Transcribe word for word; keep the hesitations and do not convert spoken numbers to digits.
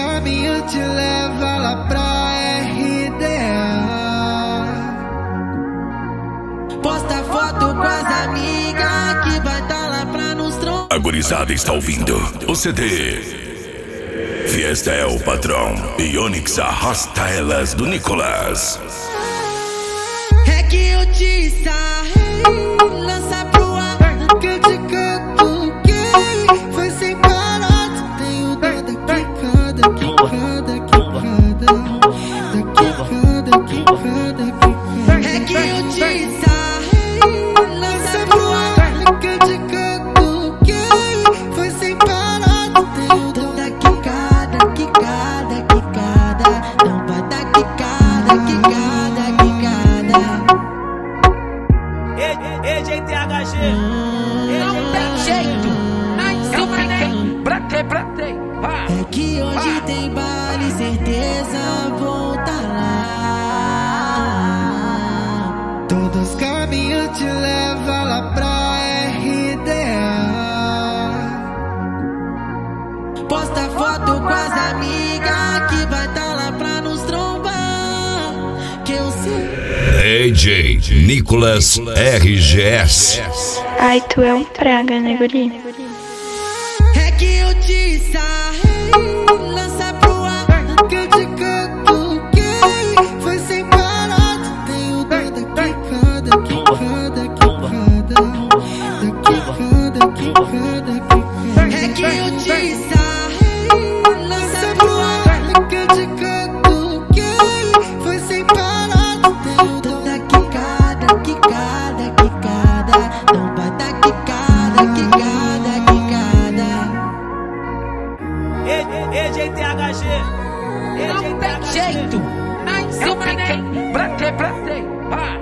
caminhos te levam lá pra R D A. Posta foto com as amigas que vai tá lá pra nos trombar. A gurizada está ouvindo o C D Fiesta é o patrão e Onyx arrasta elas do Nicolas. É que eu te sarrei, lança pro ar que eu te canto gay. Foi sem parar, tenho dó da quicada, quicada, quicada, da quicada, quicada, quicada. É que eu te sarrei, lança pro ar que eu te canto gay. Foi sem parar, tenho dó da quicada, quicada, quicada, não vai dar quicada, quicada, quicada. E G T H G, Não tem jeito, mas eu fiquei pra ter, pra ter. É que hoje tem baile, certeza vou tá lá. Todos os caminhos te levam lá pra R D A. Posta foto com as amigas que vai tá lá pra nos trombar. Que eu sei. D J Nicolas R G S. Ai, tu é um praga, né, guri? É que eu te sarrei, lança pro ar que eu te canto gay. Foi sem parar, tenho dó da quicada, quicada, quicada, da quicada, quicada, quicada. É que eu te sarrei, lança pro ar que eu te canto gay. Foi sem parar, tenho dó da quicada, quicada, quicada, não vai dar quicada, quicada, quicada. E G T H G, Não tem jeito, mas eu fiquei pra ter, pra ter.